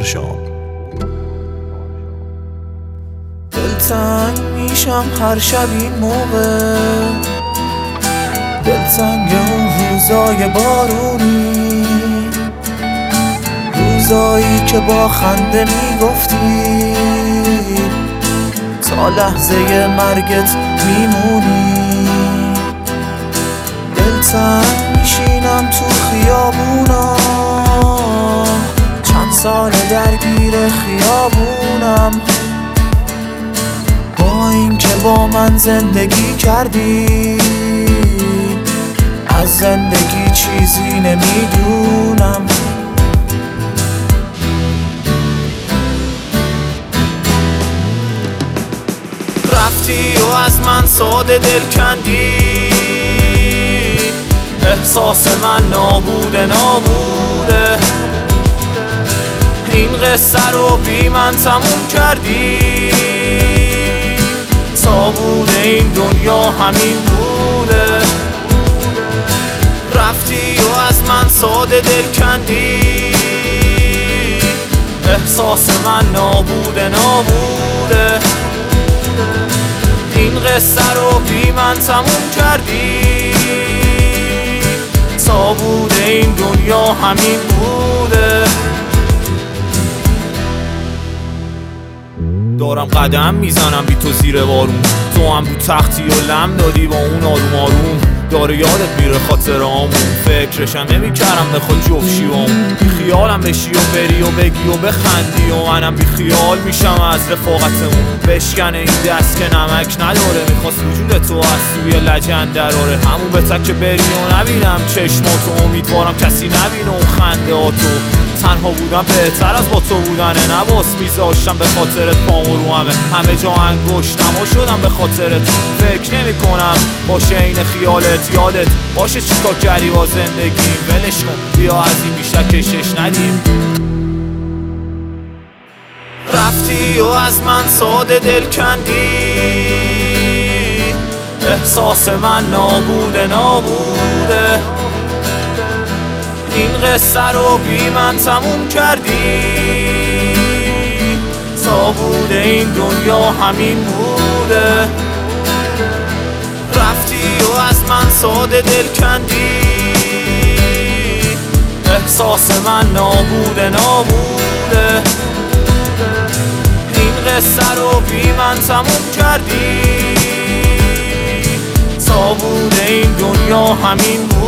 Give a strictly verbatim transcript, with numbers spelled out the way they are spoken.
پارشام. دلتنگ میشم هر شب این موقع، دلتنگ اون روزای بارونی، روزایی که با خنده میگفتی تا لحظه مرگت میمونی. دلتنگ میشینم تو خیابونا، چند سال درگیر خیابونم، با این که با من زندگی کردی از زندگی چیزی نمیدونم. رفتی و از من ساده دل کندی، احساس من نابوده نابوده. این قصه رو بی من تموم کردی، تا بوده این دنیا همین بوده. رفتی و از من ساده دل کندی، احساس من نابوده نابوده. این قصه رو بی من تموم کردی، تا بوده این دنیا همین بوده. دارم قدم میزنم بی تو زیر بارون، تو هم رو تختی و لم دادی با اون آروم آروم. داره یادت میره خاطرامون، فکرشم نمیکردم بخواد جفشی با اون. بی خیالم بشی و بری و بگی و بخندی و منم بی خیال میشم از رفاقتمون. بشکنه این دست که نمک نداره، میخواست وجود تو از توی لجن دراره. همون به تک بری و نبینم چشماتو، امیدوارم کسی نبینه اون خنده هاتو. تنها بودم بهتر از با تو بودنه، نباس میذاشتم به خاطرت پامو رو همه همه جا انگشتم و شدم به خاطرت. فکر نمی کنم باشه این خیالت، یادت باشه چیکار کردی با زندگی. ولش کن بیا از این بیشتر کشش ندیم. رفتی و از من ساده دل کندی، احساس من نابوده نابوده. این قصه رو بی من تموم کردی، تا بوده این دنیا همین بوده. رفتی و از من ساده دل کندی، احساس من نابوده نابوده. این قصه رو بی من تموم کردی، تا بوده این دنیا همین بوده.